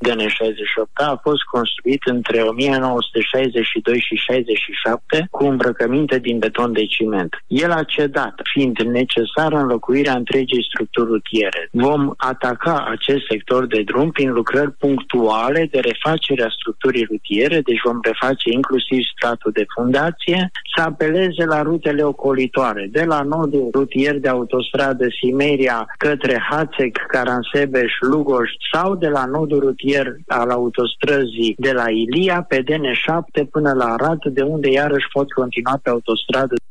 DN68 a fost construit între 1962 și 67 cu îmbrăcăminte din beton de ciment. El a cedat, fiind necesară înlocuirea întregii structuri rutiere. Vom ataca acest sector de drum prin lucrări punctuale de refacere a structurii rutiere, deci vom reface inclusiv stratul de fundație, să apeleze la rutele ocolitoare, de la nodul rutier de autostradă Simeria către Hațec, Caransebeș, Lugoș sau de la nodul rutier al autostrăzii de la Ilia pe DN7 până la Arad, de unde iarăși pot continua pe autostradă.